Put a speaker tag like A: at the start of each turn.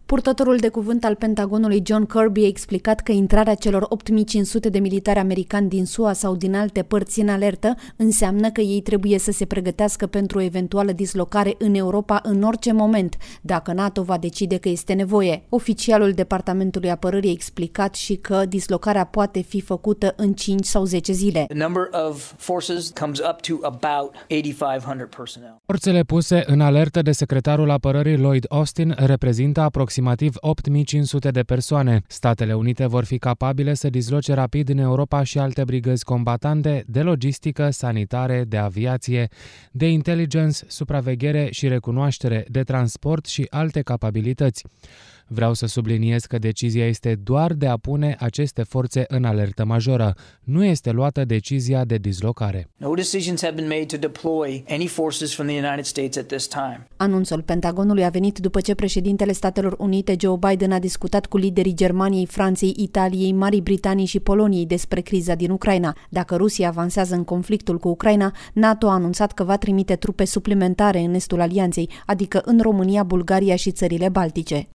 A: Purtătorul de cuvânt al Pentagonului John Kirby a explicat că intrarea celor 8500 de militari americani din SUA sau din alte părți în alertă înseamnă că ei trebuie să se pregătească pentru o eventuală dislocare în Europa în orice moment, dacă NATO va decide că este nevoie. Oficialul Departamentului Apărării a explicat și că dislocarea poate fi făcută în 5 sau 10 zile.
B: Forțele puse în alertă de secretarul apărării Lloyd Austin reprezintă aproximativ 8500 de persoane. Statele Unite vor fi capabile să disloce rapid în Europa și alte brigăzi combatante de logistică, sanitare, de aviație, de intelligence, supraveghere și recunoaștere, de transport și alte capabilități. Vreau să subliniez că decizia este doar de a pune aceste forțe în alertă majoră. Nu este luată decizia de dislocare.
A: Anunțul Pentagonului a venit după ce președintele Statelor Unite Joe Biden a discutat cu liderii Germaniei, Franței, Italiei, Marii Britanii și Poloniei despre criza din Ucraina. Dacă Rusia avansează în conflictul cu Ucraina, NATO a anunțat că va trimite trupe suplimentare în estul alianței, adică în România, Bulgaria și țările Baltice.